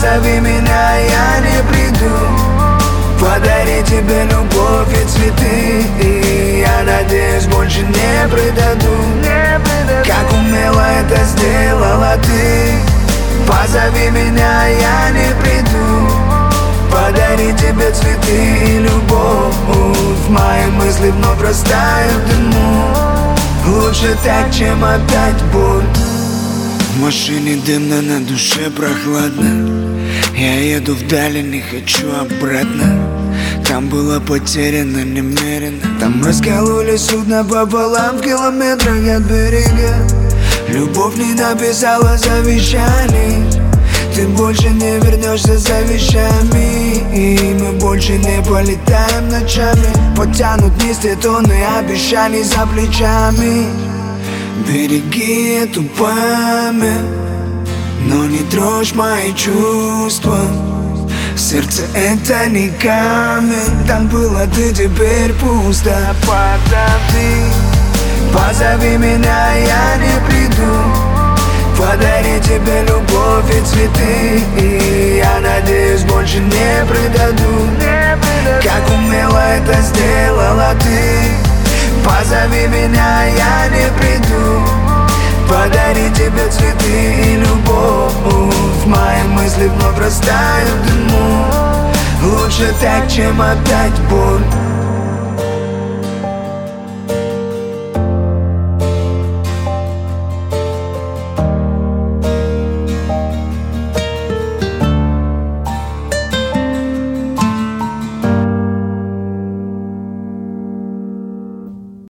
Позови меня, я не приду. Подари тебе любовь и цветы, и я надеюсь, больше не предаду. Как умело это сделала ты. Позови меня, я не приду. Подари тебе цветы и любовь. Мои мысли вновь растают в дыму. Лучше так, чем опять боль. В машине дымно, на душе прохладно. Я еду вдали, не хочу обратно. Там было потеряно немерено. Там раскололи судно пополам в километрах от берега. Любовь не написала завещаний. Ты больше не вернешься за вещами, и мы больше не полетаем ночами. Потянут вместе тонны обещаний за плечами. Береги эту память, но не трожь мои чувства. Сердце это не камень. Там было ты, теперь пусто. Позови меня, я не приду. Подари тебе любовь и цветы, и я надеюсь, больше не предаду. Как умело это сделала ты. Позови меня, я не приду. Подари тебе цветы и любовь. Мои мысли вновь растают в дыму. Лучше так, чем опять боль.